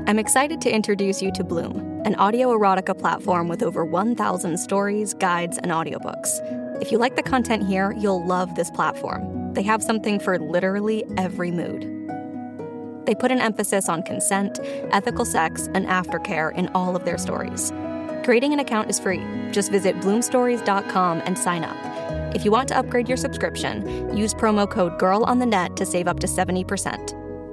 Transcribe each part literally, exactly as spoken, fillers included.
I'm excited to introduce you to Bloom, an audio erotica platform with over one thousand stories, guides, and audiobooks. If you like the content here, you'll love this platform. They have something for literally every mood. They put an emphasis on consent, ethical sex, and aftercare in all of their stories. Creating an account is free. Just visit bloom stories dot com and sign up. If you want to upgrade your subscription, use promo code GIRLONTHENET to save up to seventy percent.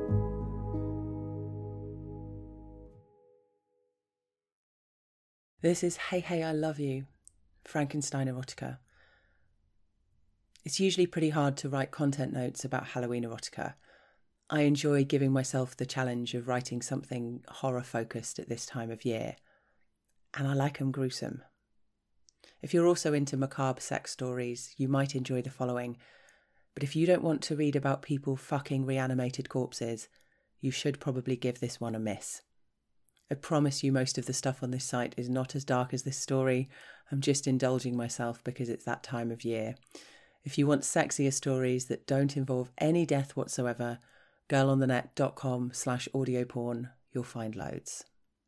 This is Hey Hey I Love You, Frankenstein erotica. It's usually pretty hard to write content notes about Halloween erotica. I enjoy giving myself the challenge of writing something horror-focused at this time of year, and I like 'em gruesome. If you're also into macabre sex stories, you might enjoy the following, but if you don't want to read about people fucking reanimated corpses, you should probably give this one a miss. I promise you most of the stuff on this site is not as dark as this story. I'm just indulging myself because it's that time of year. If you want sexier stories that don't involve any death whatsoever, girlonthenet.com slash audioporn, you'll find loads.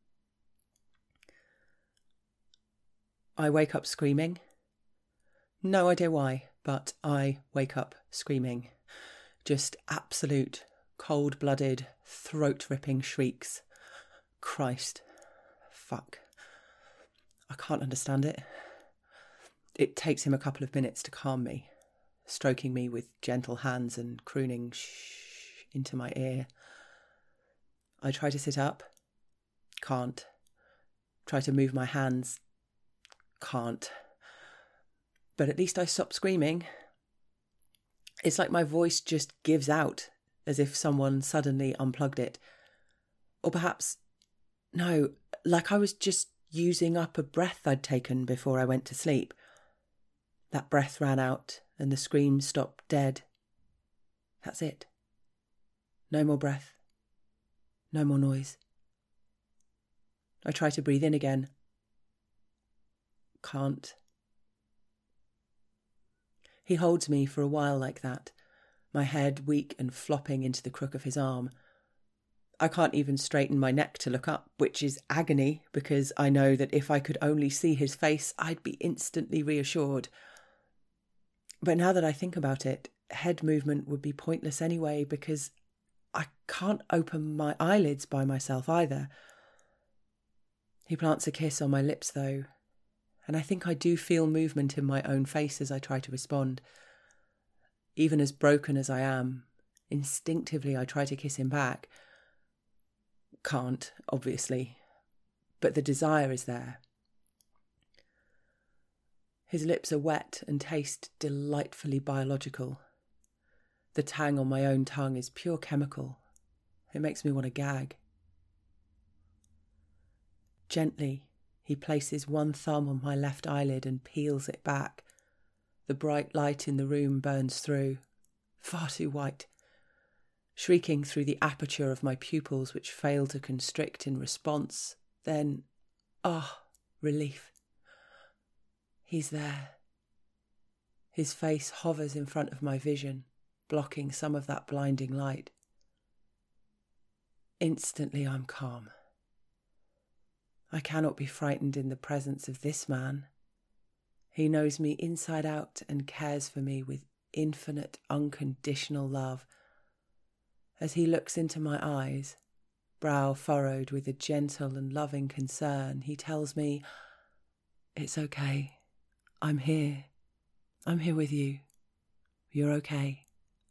I wake up screaming. No idea why, but I wake up screaming. Just absolute, cold-blooded, throat-ripping shrieks. Christ. Fuck. I can't understand it. It takes him a couple of minutes to calm me, stroking me with gentle hands and crooning shh into my ear. I try to sit up. Can't. Try to move my hands. Can't. But at least I stop screaming. It's like my voice just gives out, as if someone suddenly unplugged it. Or perhaps, no, like I was just using up a breath I'd taken before I went to sleep. That breath ran out and the scream stopped dead. That's it. No more breath. No more noise. I try to breathe in again. Can't. He holds me for a while like that, my head weak and flopping into the crook of his arm. I can't even straighten my neck to look up, which is agony because I know that if I could only see his face, I'd be instantly reassured. But now that I think about it, head movement would be pointless anyway because I can't open my eyelids by myself either. He plants a kiss on my lips though, and I think I do feel movement in my own face as I try to respond. Even as broken as I am, instinctively I try to kiss him back. Can't, obviously, but the desire is there. His lips are wet and taste delightfully biological. The tang on my own tongue is pure chemical. It makes me want to gag. Gently, he places one thumb on my left eyelid and peels it back. The bright light in the room burns through, far too white, shrieking through the aperture of my pupils which fail to constrict in response. Then, ah, oh, relief. He's there. His face hovers in front of my vision, blocking some of that blinding light. Instantly I'm calm. I cannot be frightened in the presence of this man. He knows me inside out and cares for me with infinite, unconditional love. As he looks into my eyes, brow furrowed with a gentle and loving concern, he tells me, "It's okay. I'm here. I'm here with you. You're okay."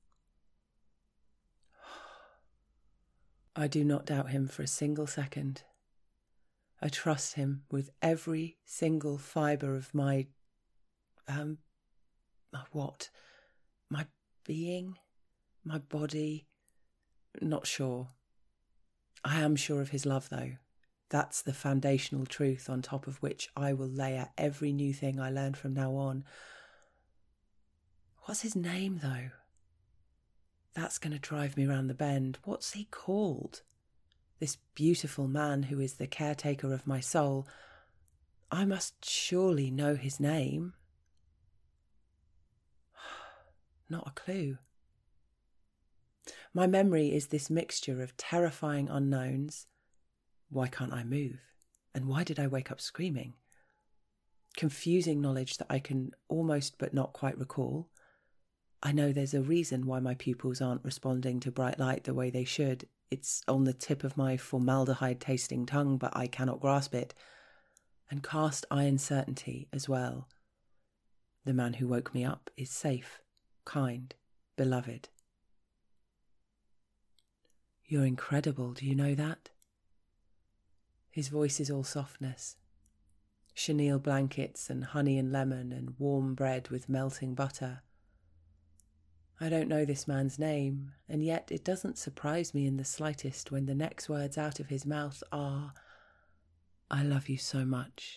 I do not doubt him for a single second. I trust him with every single fibre of my, um, my what? My being? My body? Not sure. I am sure of his love, though. That's the foundational truth on top of which I will layer every new thing I learn from now on. What's his name, though? That's going to drive me round the bend. What's he called? This beautiful man who is the caretaker of my soul. I must surely know his name. Not a clue. My memory is this mixture of terrifying unknowns, Why can't I move? And why did I wake up screaming? Confusing knowledge that I can almost but not quite recall. I know there's a reason why my pupils aren't responding to bright light the way they should. It's on the tip of my formaldehyde-tasting tongue, but I cannot grasp it. And cast iron certainty as well. The man who woke me up is safe, kind, beloved. You're incredible, do you know that? His voice is all softness. Chenille blankets and honey and lemon and warm bread with melting butter. I don't know this man's name, and yet it doesn't surprise me in the slightest when the next words out of his mouth are, "I love you so much."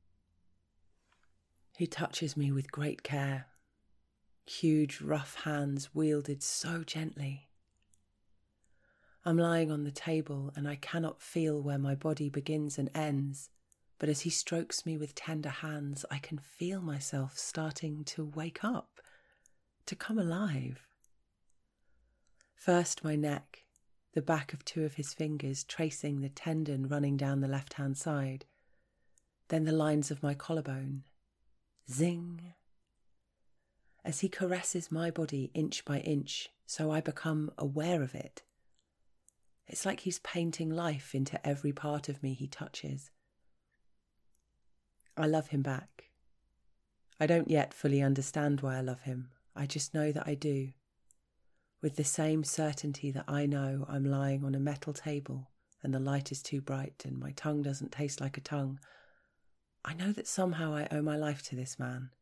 He touches me with great care, huge rough hands wielded so gently. I'm lying on the table and I cannot feel where my body begins and ends, but as he strokes me with tender hands, I can feel myself starting to wake up, to come alive. First my neck, the back of two of his fingers tracing the tendon running down the left-hand side, then the lines of my collarbone. Zing! As he caresses my body inch by inch, so I become aware of it. It's like he's painting life into every part of me he touches. I love him back. I don't yet fully understand why I love him. I just know that I do. With the same certainty that I know I'm lying on a metal table and the light is too bright and my tongue doesn't taste like a tongue, I know that somehow I owe my life to this man.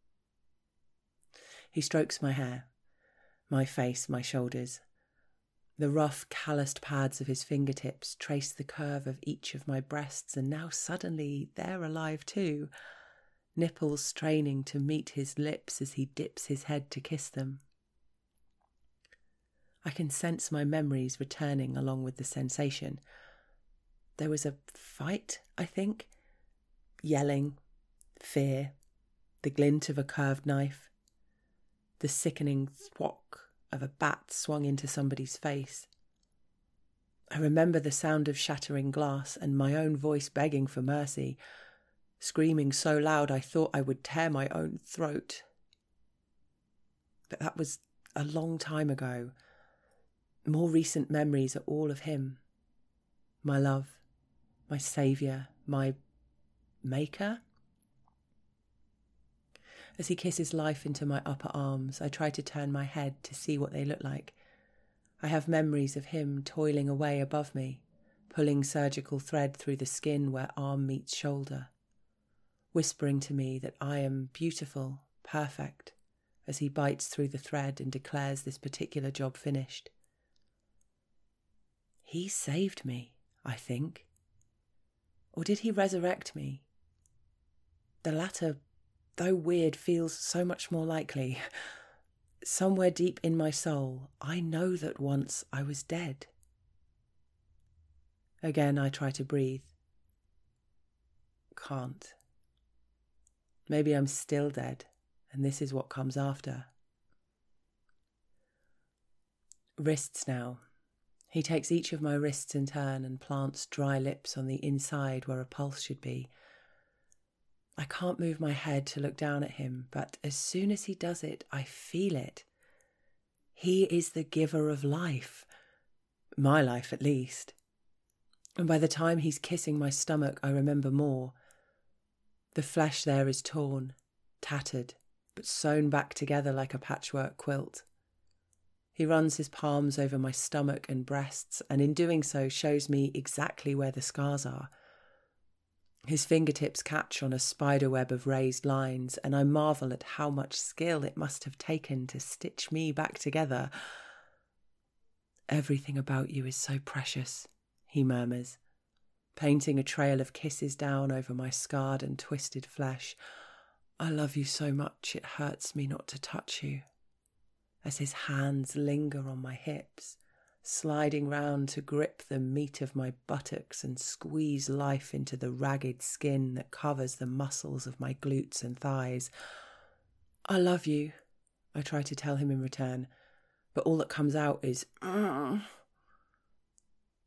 He strokes my hair, my face, my shoulders. The rough, calloused pads of his fingertips trace the curve of each of my breasts, and now suddenly they're alive too, nipples straining to meet his lips as he dips his head to kiss them. I can sense my memories returning along with the sensation. There was a fight, I think. Yelling, fear, the glint of a curved knife, the sickening thwack of a bat swung into somebody's face. I remember the sound of shattering glass and my own voice begging for mercy, screaming so loud I thought I would tear my own throat. But that was a long time ago. More recent memories are all of him. My love, my saviour, my maker. As he kisses life into my upper arms, I try to turn my head to see what they look like. I have memories of him toiling away above me, pulling surgical thread through the skin where arm meets shoulder, whispering to me that I am beautiful, perfect, as he bites through the thread and declares this particular job finished. He saved me, I think. Or did he resurrect me? The latter, though weird, feels so much more likely. Somewhere deep in my soul, I know that once I was dead. Again, I try to breathe. Can't. Maybe I'm still dead, and this is what comes after. Wrists now. He takes each of my wrists in turn and plants dry lips on the inside where a pulse should be. I can't move my head to look down at him, but as soon as he does it, I feel it. He is the giver of life. My life, at least. And by the time he's kissing my stomach, I remember more. The flesh there is torn, tattered, but sewn back together like a patchwork quilt. He runs his palms over my stomach and breasts, and in doing so shows me exactly where the scars are. His fingertips catch on a spiderweb of raised lines, and I marvel at how much skill it must have taken to stitch me back together. Everything about you is so precious, he murmurs, painting a trail of kisses down over my scarred and twisted flesh. I love you so much it hurts me not to touch you. As his hands linger on my hips, sliding round to grip the meat of my buttocks and squeeze life into the ragged skin that covers the muscles of my glutes and thighs. I love you, I try to tell him in return, but all that comes out is, Ugh.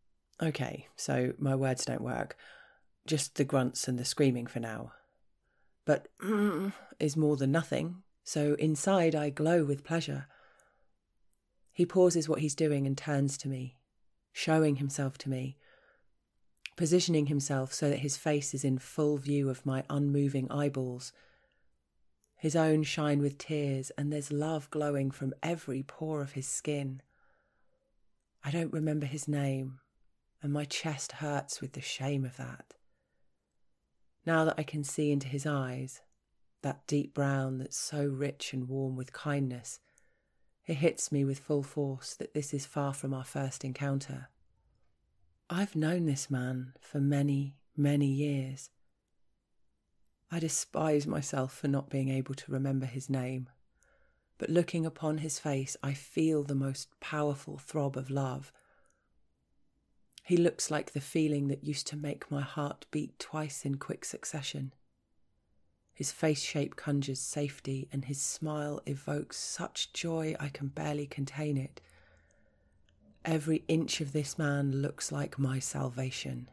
Okay, so my words don't work. Just the grunts and the screaming for now. But mm, is more than nothing, so inside I glow with pleasure. He pauses what he's doing and turns to me, showing himself to me, positioning himself so that his face is in full view of my unmoving eyeballs. His own shine with tears, and there's love glowing from every pore of his skin. I don't remember his name, and my chest hurts with the shame of that. Now that I can see into his eyes, that deep brown that's so rich and warm with kindness, it hits me with full force that this is far from our first encounter. I've known this man for many, many years. I despise myself for not being able to remember his name, but looking upon his face, I feel the most powerful throb of love. He looks like the feeling that used to make my heart beat twice in quick succession. His face shape conjures safety, and his smile evokes such joy I can barely contain it. Every inch of this man looks like my salvation.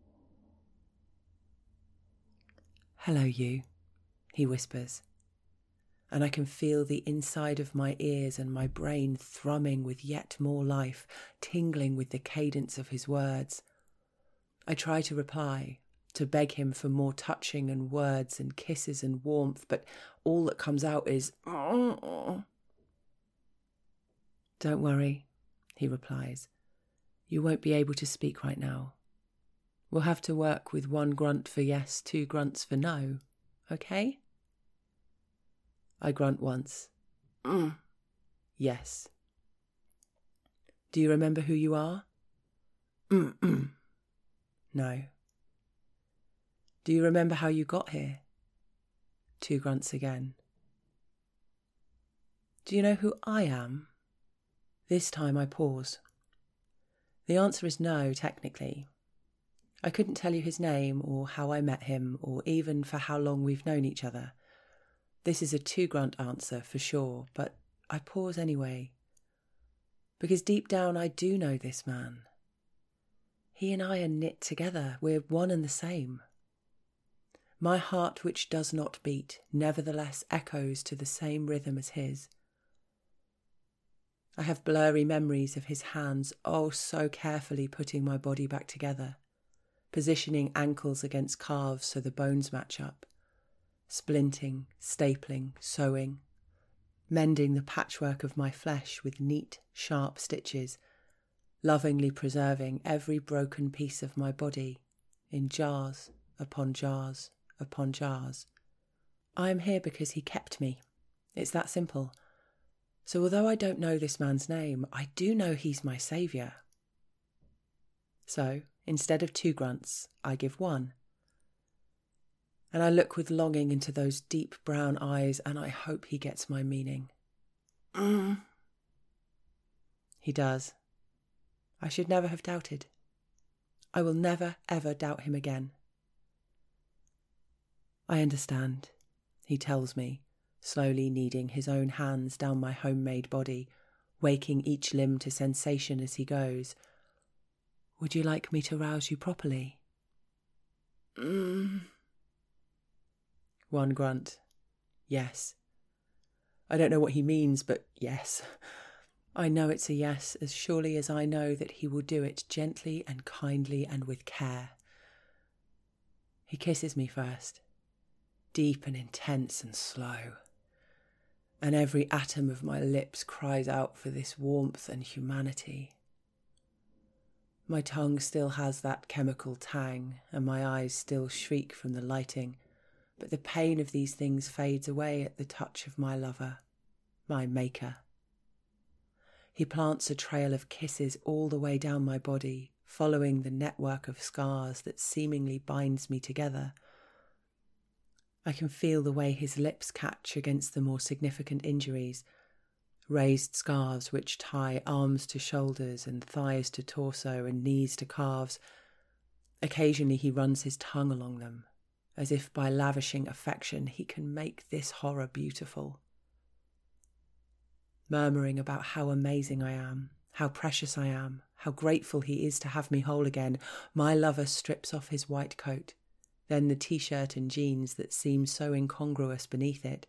"Hello, you," he whispers, and I can feel the inside of my ears and my brain thrumming with yet more life, tingling with the cadence of his words. I try to reply, to beg him for more touching and words and kisses and warmth, but all that comes out is, "Oh." "Don't worry," he replies. "You won't be able to speak right now. We'll have to work with one grunt for yes, two grunts for no, okay?" I grunt once. Mm. Yes. "Do you remember who you are?" Mm-mm. No. "Do you remember how you got here?" Two grunts again. "Do you know who I am?" This time I pause. The answer is no, technically. I couldn't tell you his name or how I met him or even for how long we've known each other. This is a two-grunt answer for sure, but I pause anyway. Because deep down I do know this man. He and I are knit together. We're one and the same. My heart, which does not beat, nevertheless echoes to the same rhythm as his. I have blurry memories of his hands, oh so carefully putting my body back together, positioning ankles against calves so the bones match up, splinting, stapling, sewing, mending the patchwork of my flesh with neat, sharp stitches, lovingly preserving every broken piece of my body in jars upon jars upon jars. I am here because he kept me. It's that simple. So although I don't know this man's name, I do know he's my saviour. So, instead of two grunts, I give one. And I look with longing into those deep brown eyes, and I hope he gets my meaning. Mm. He does. I should never have doubted. I will never, ever doubt him again. I understand, he tells me, slowly kneading his own hands down my homemade body, waking each limb to sensation as he goes. Would you like me to rouse you properly? Mm. One grunt. Yes. I don't know what he means, but yes. I know it's a yes, as surely as I know that he will do it gently and kindly and with care. He kisses me first, deep and intense and slow, and every atom of my lips cries out for this warmth and humanity. My tongue still has that chemical tang, and my eyes still shriek from the lighting, but the pain of these things fades away at the touch of my lover, my maker. He plants a trail of kisses all the way down my body, following the network of scars that seemingly binds me together. I can feel the way his lips catch against the more significant injuries, raised scars which tie arms to shoulders and thighs to torso and knees to calves. Occasionally he runs his tongue along them, as if by lavishing affection he can make this horror beautiful. Murmuring about how amazing I am, how precious I am, how grateful he is to have me whole again, my lover strips off his white coat, then the t-shirt and jeans that seem so incongruous beneath it.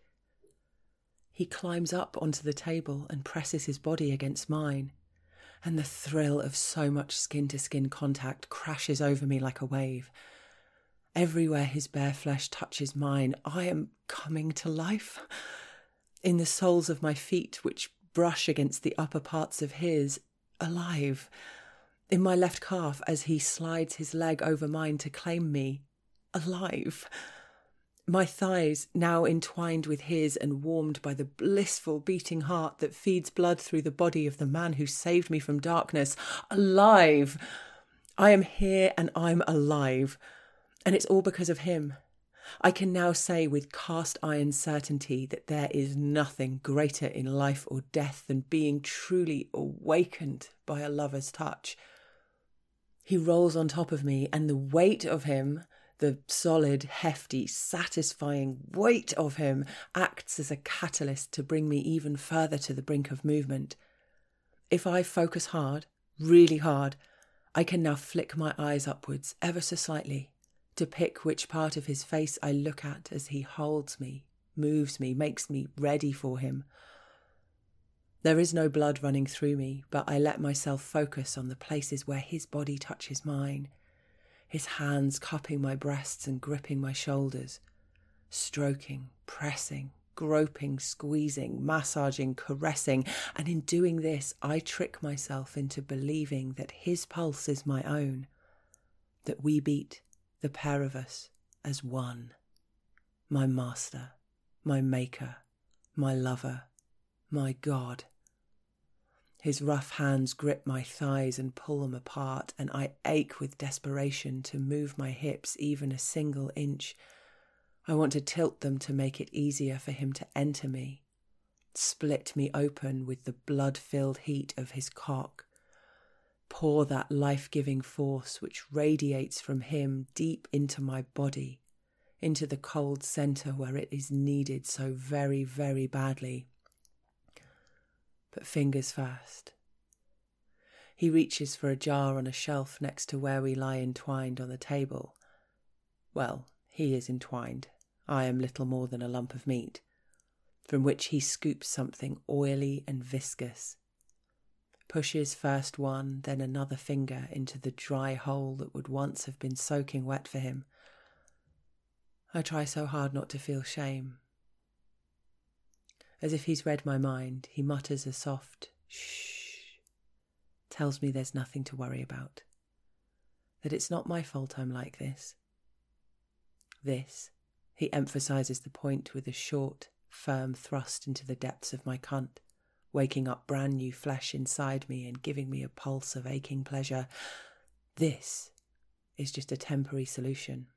He climbs up onto the table and presses his body against mine, and the thrill of so much skin-to-skin contact crashes over me like a wave. Everywhere his bare flesh touches mine, I am coming to life. In the soles of my feet, which brush against the upper parts of his, alive. In my left calf, as he slides his leg over mine to claim me, alive. My thighs, now entwined with his and warmed by the blissful beating heart that feeds blood through the body of the man who saved me from darkness, alive. I am here and I'm alive. And it's all because of him. I can now say with cast iron certainty that there is nothing greater in life or death than being truly awakened by a lover's touch. He rolls on top of me, and the weight of him, the solid, hefty, satisfying weight of him, acts as a catalyst to bring me even further to the brink of movement. If I focus hard, really hard, I can now flick my eyes upwards ever so slightly, to pick which part of his face I look at as he holds me, moves me, makes me ready for him. There is no blood running through me, but I let myself focus on the places where his body touches mine, his hands cupping my breasts and gripping my shoulders, stroking, pressing, groping, squeezing, massaging, caressing, and in doing this I trick myself into believing that his pulse is my own, that we beat, the pair of us, as one. My master, my maker, my lover, my God. His rough hands grip my thighs and pull them apart, and I ache with desperation to move my hips even a single inch. I want to tilt them to make it easier for him to enter me, split me open with the blood-filled heat of his cock. Pour that life-giving force which radiates from him deep into my body, into the cold centre where it is needed so very, very badly. But fingers first. He reaches for a jar on a shelf next to where we lie entwined on the table. Well, he is entwined. I am little more than a lump of meat, from which he scoops something oily and viscous. Pushes first one, then another finger into the dry hole that would once have been soaking wet for him. I try so hard not to feel shame. As if he's read my mind, he mutters a soft shh, tells me there's nothing to worry about, that it's not my fault I'm like this. This, he emphasises the point with a short, firm thrust into the depths of my cunt, waking up brand new flesh inside me and giving me a pulse of aching pleasure. This is just a temporary solution.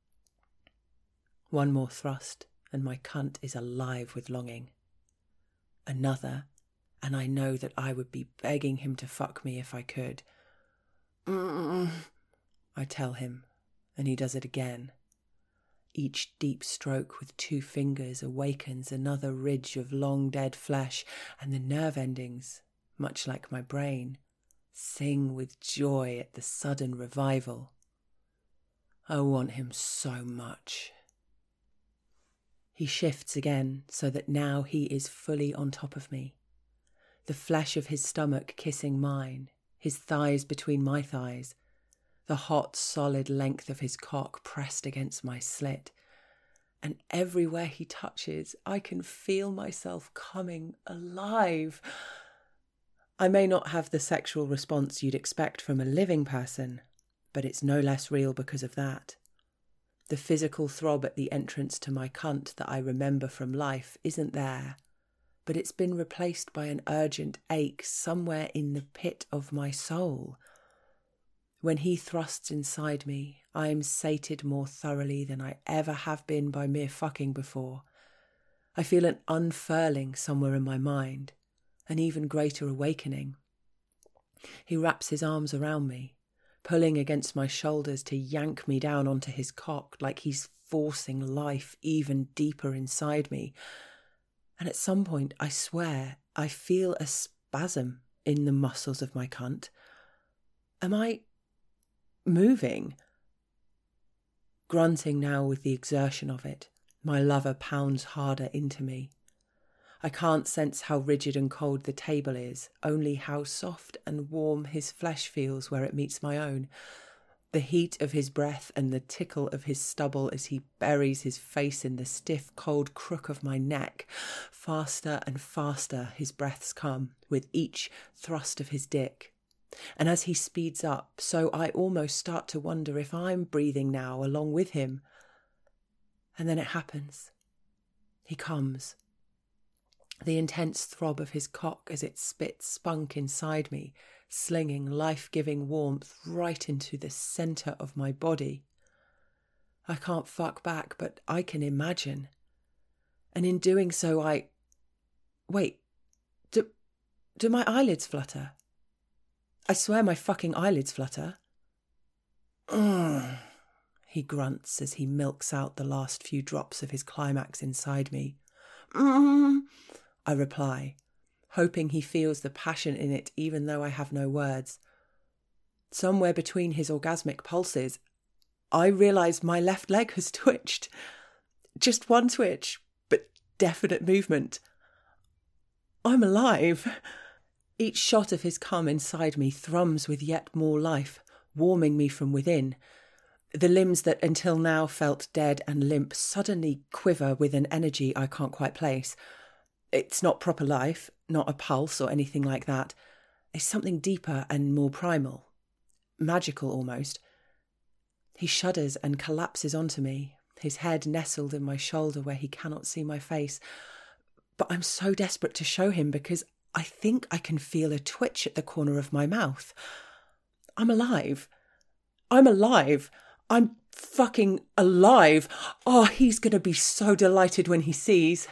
One more thrust and my cunt is alive with longing. Another, and I know that I would be begging him to fuck me if I could. Mm-mm. I tell him, and he does it again. Each deep stroke with two fingers awakens another ridge of long dead flesh, and the nerve endings, much like my brain, sing with joy at the sudden revival. I want him so much. He shifts again so that now he is fully on top of me, the flesh of his stomach kissing mine, his thighs between my thighs, the hot, solid length of his cock pressed against my slit, and everywhere he touches, I can feel myself coming alive. I may not have the sexual response you'd expect from a living person, but it's no less real because of that. The physical throb at the entrance to my cunt that I remember from life isn't there, but it's been replaced by an urgent ache somewhere in the pit of my soul. When he thrusts inside me, I am sated more thoroughly than I ever have been by mere fucking before. I feel an unfurling somewhere in my mind, an even greater awakening. He wraps his arms around me, pulling against my shoulders to yank me down onto his cock like he's forcing life even deeper inside me. And at some point, I swear, I feel a spasm in the muscles of my cunt? Am I moving? Grunting now with the exertion of it, my lover pounds harder into me. I can't sense how rigid and cold the table is, only how soft and warm his flesh feels where it meets my own. The heat of his breath and the tickle of his stubble as he buries his face in the stiff, cold crook of my neck. Faster and faster his breaths come, with each thrust of his dick. And as he speeds up, so I almost start to wonder if I'm breathing now along with him. And then it happens. He comes. The intense throb of his cock as it spits spunk inside me, slinging life-giving warmth right into the centre of my body. I can't fuck back, but I can imagine. And in doing so, I... Wait, do, do my eyelids flutter? I swear my fucking eyelids flutter. Ugh, he grunts as he milks out the last few drops of his climax inside me. Mm, I reply, hoping he feels the passion in it even though I have no words. Somewhere between his orgasmic pulses, I realise my left leg has twitched. Just one twitch, but definite movement. I'm alive. Each shot of his cum inside me thrums with yet more life, warming me from within. The limbs that until now felt dead and limp suddenly quiver with an energy I can't quite place. It's not proper life, not a pulse or anything like that. It's something deeper and more primal. Magical almost. He shudders and collapses onto me, his head nestled in my shoulder where he cannot see my face. But I'm so desperate to show him because I think I can feel a twitch at the corner of my mouth. I'm alive. I'm alive. I'm fucking alive. Oh, he's going to be so delighted when he sees.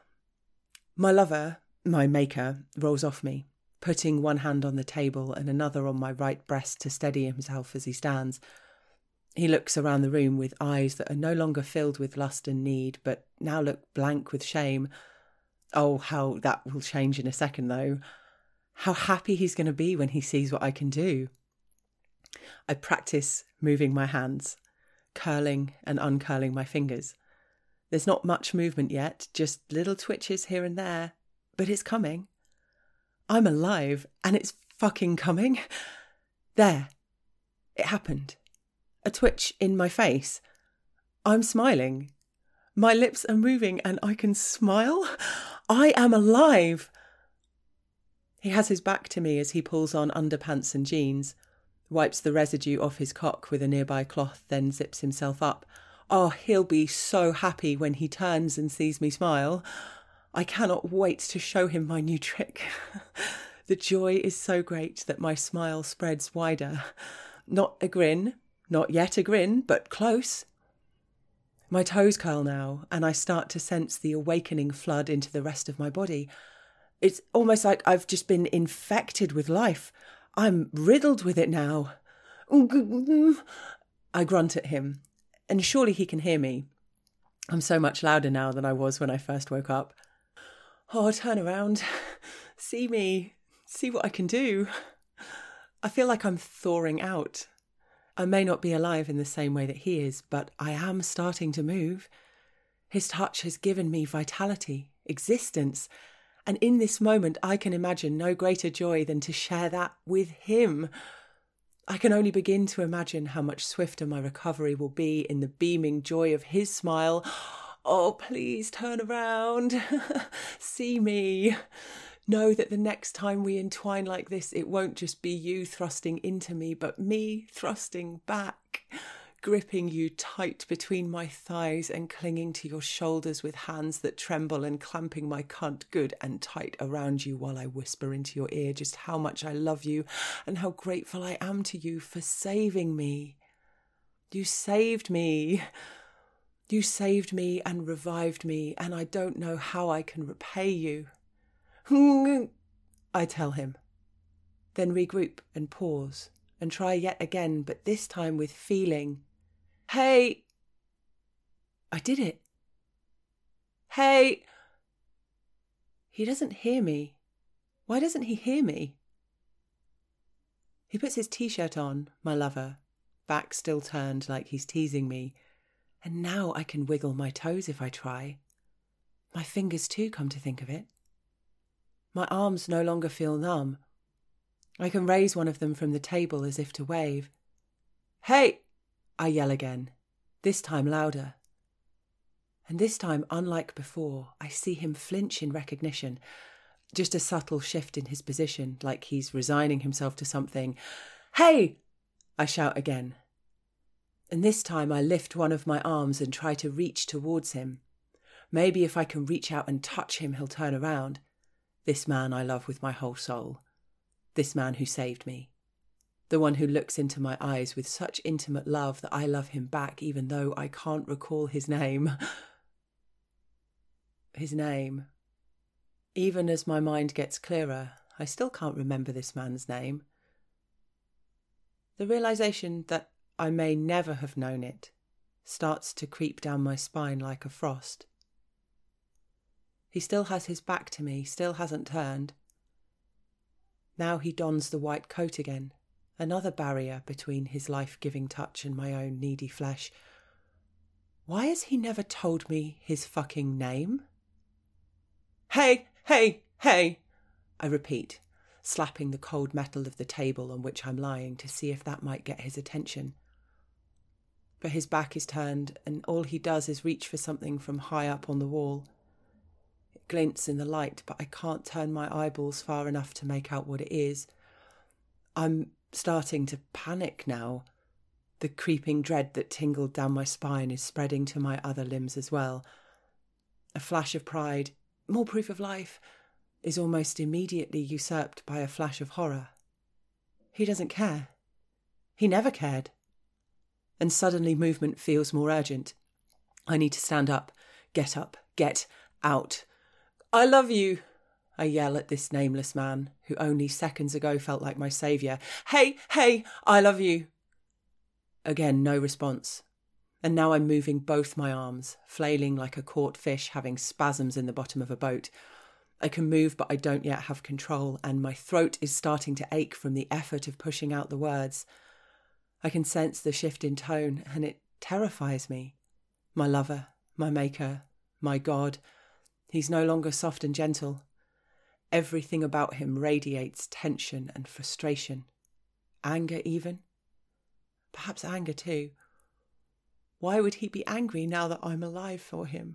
My lover, my maker, rolls off me, putting one hand on the table and another on my right breast to steady himself as he stands. He looks around the room with eyes that are no longer filled with lust and need, but now look blank with shame. Oh, how that will change in a second, though. How happy he's going to be when he sees what I can do. I practice moving my hands, curling and uncurling my fingers. There's not much movement yet, just little twitches here and there, but it's coming. I'm alive, and it's fucking coming. There. It happened. A twitch in my face. I'm smiling. My lips are moving and I can smile. I am alive. He has his back to me as he pulls on underpants and jeans, wipes the residue off his cock with a nearby cloth, then zips himself up. Oh, he'll be so happy when he turns and sees me smile. I cannot wait to show him my new trick. The joy is so great that my smile spreads wider. Not a grin, not yet a grin, but close. My toes curl now, and I start to sense the awakening flood into the rest of my body. It's almost like I've just been infected with life. I'm riddled with it now. I grunt at him, and surely he can hear me. I'm so much louder now than I was when I first woke up. Oh, turn around. See me. See what I can do. I feel like I'm thawing out. I may not be alive in the same way that he is, but I am starting to move. His touch has given me vitality, existence, and in this moment I can imagine no greater joy than to share that with him. I can only begin to imagine how much swifter my recovery will be in the beaming joy of his smile. Oh, please turn around. See me. Know that the next time we entwine like this, it won't just be you thrusting into me, but me thrusting back, gripping you tight between my thighs and clinging to your shoulders with hands that tremble and clamping my cunt good and tight around you while I whisper into your ear just how much I love you and how grateful I am to you for saving me. You saved me. You saved me and revived me, and I don't know how I can repay you. I tell him, then regroup and pause and try yet again, but this time with feeling. Hey! I did it. Hey! He doesn't hear me. Why doesn't he hear me? He puts his t-shirt on, my lover, back still turned like he's teasing me, and now I can wiggle my toes if I try. My fingers too, come to think of it. My arms no longer feel numb. I can raise one of them from the table as if to wave. "Hey!" I yell again, this time louder. And this time, unlike before, I see him flinch in recognition. Just a subtle shift in his position, like he's resigning himself to something. "Hey!" I shout again. And this time I lift one of my arms and try to reach towards him. Maybe if I can reach out and touch him, he'll turn around. This man I love with my whole soul. This man who saved me. The one who looks into my eyes with such intimate love that I love him back even though I can't recall his name. His name. Even as my mind gets clearer, I still can't remember this man's name. The realization that I may never have known it starts to creep down my spine like a frost. He still has his back to me, still hasn't turned. Now he dons the white coat again, another barrier between his life-giving touch and my own needy flesh. Why has he never told me his fucking name? "Hey, hey, hey!" I repeat, slapping the cold metal of the table on which I'm lying to see if that might get his attention. But his back is turned, and all he does is reach for something from high up on the wall. It glints in the light, but I can't turn my eyeballs far enough to make out what it is. I'm starting to panic now. The creeping dread that tingled down my spine is spreading to my other limbs as well. A flash of pride, more proof of life, is almost immediately usurped by a flash of horror. He doesn't care. He never cared. And suddenly movement feels more urgent. I need to stand up, get up, get out. "I love you," I yell at this nameless man, who only seconds ago felt like my saviour. "Hey, hey, I love you." Again, no response. And now I'm moving both my arms, flailing like a caught fish having spasms in the bottom of a boat. I can move, but I don't yet have control, and my throat is starting to ache from the effort of pushing out the words. I can sense the shift in tone, and it terrifies me. My lover, my maker, my God. He's no longer soft and gentle. Everything about him radiates tension and frustration. Anger even. Perhaps anger too. Why would he be angry now that I'm alive for him?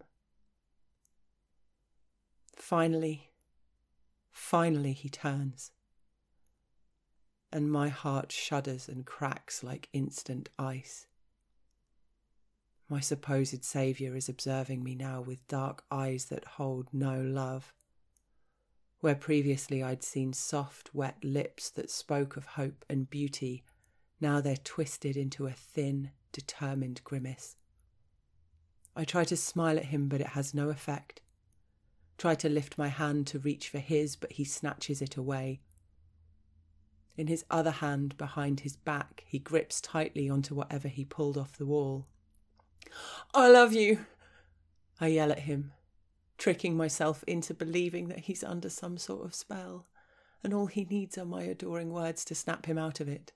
Finally, finally he turns. And my heart shudders and cracks like instant ice. My supposed saviour is observing me now with dark eyes that hold no love. Where previously I'd seen soft, wet lips that spoke of hope and beauty, now they're twisted into a thin, determined grimace. I try to smile at him, but it has no effect. Try to lift my hand to reach for his, but he snatches it away. In his other hand, behind his back, he grips tightly onto whatever he pulled off the wall. "I love you," I yell at him, tricking myself into believing that he's under some sort of spell, and all he needs are my adoring words to snap him out of it.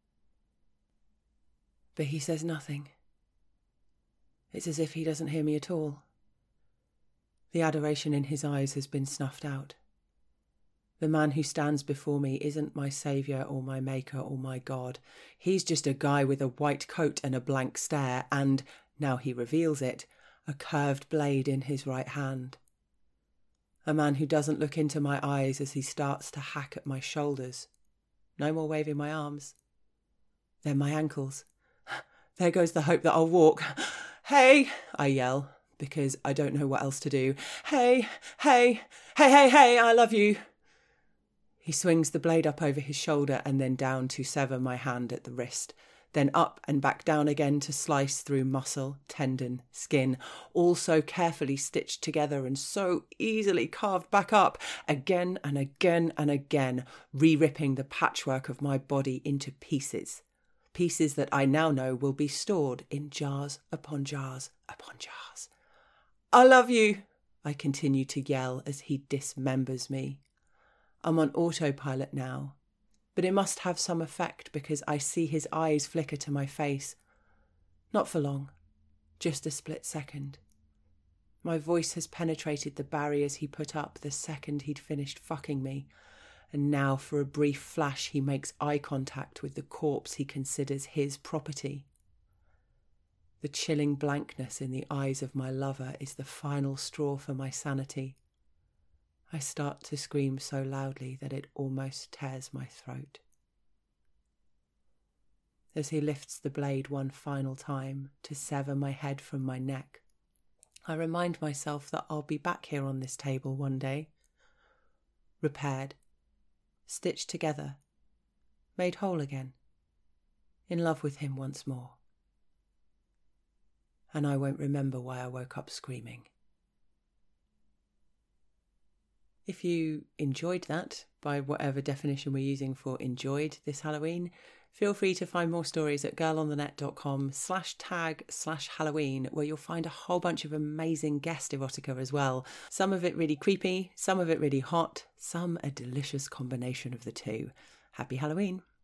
But he says nothing. It's as if he doesn't hear me at all. The adoration in his eyes has been snuffed out. The man who stands before me isn't my saviour or my maker or my God. He's just a guy with a white coat and a blank stare and, now he reveals it, a curved blade in his right hand. A man who doesn't look into my eyes as he starts to hack at my shoulders. No more waving my arms. Then my ankles. There goes the hope that I'll walk. "Hey," I yell, because I don't know what else to do. "Hey, hey, hey, hey, hey, I love you." He swings the blade up over his shoulder and then down to sever my hand at the wrist, then up and back down again to slice through muscle, tendon, skin, all so carefully stitched together and so easily carved back up, again and again and again, re-ripping the patchwork of my body into pieces. Pieces that I now know will be stored in jars upon jars upon jars. "I love you," I continue to yell as he dismembers me. I'm on autopilot now, But it must have some effect because I see his eyes flicker to my face. Not for long, just a split second. My voice has penetrated the barriers he put up the second he'd finished fucking me, and now for a brief flash he makes eye contact with the corpse he considers his property. The chilling blankness in the eyes of my lover is the final straw for my sanity. I start to scream so loudly that it almost tears my throat. As he lifts the blade one final time to sever my head from my neck, I remind myself that I'll be back here on this table one day, repaired, stitched together, made whole again, in love with him once more. And I won't remember why I woke up screaming. If you enjoyed that, by whatever definition we're using for enjoyed this Halloween, feel free to find more stories at girlonthenet.com slash tag slash Halloween, where you'll find a whole bunch of amazing guest erotica as well. Some of it really creepy, some of it really hot, some a delicious combination of the two. Happy Halloween.